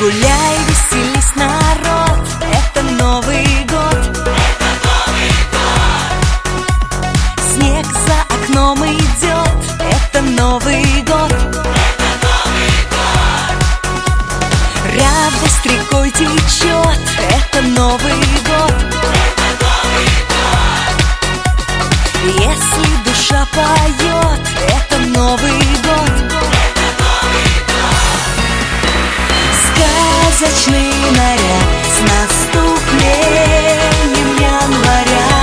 Гуляй, веселись, народ, это Новый год. Снег за окном идет, это Новый год. Радость рекой течет, это Новый год. Если душа поет, это Новый год. Сказочный наряд с наступлением января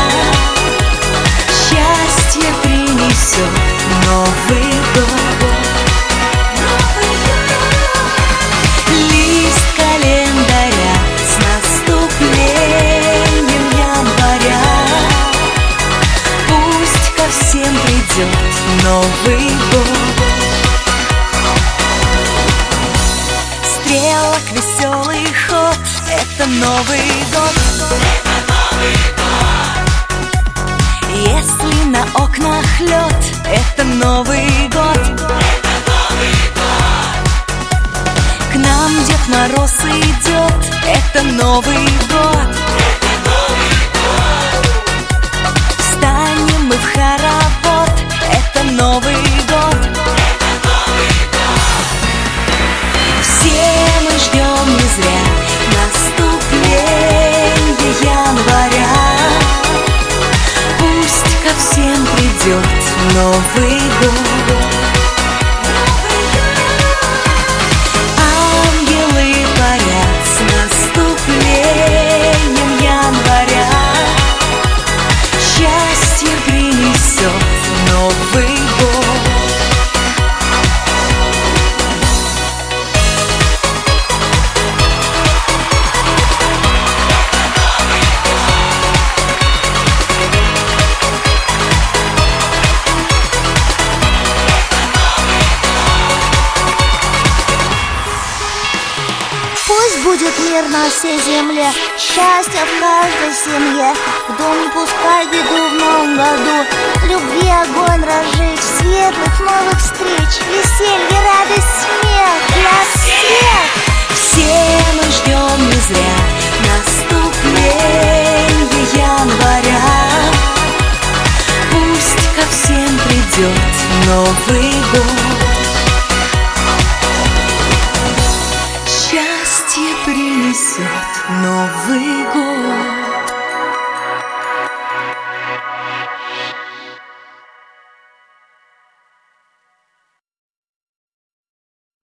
счастье принесет Новый год. Лист календаря с наступлением января пусть ко всем придет Новый год. Стрелок веселый ход, это Новый год. Если на окнах лед, это Новый год. К нам Дед Мороз идет, это Новый год. Встанем мы в хоровод, это Новый год. Все мы ждем не зря наступление января. Пусть ко всем придет Новый год. Ангелы парят с наступлением января. Счастье принесет Новый год. Пусть будет мир на всей земле, счастье в каждой семье. В доме пускай беду в новом году, любви огонь разжечь, светлых новых встреч, веселье, радость, смех для всех. Все мы ждем не зря наступление января. Пусть ко всем придет Новый год. Счастье принесет Новый год.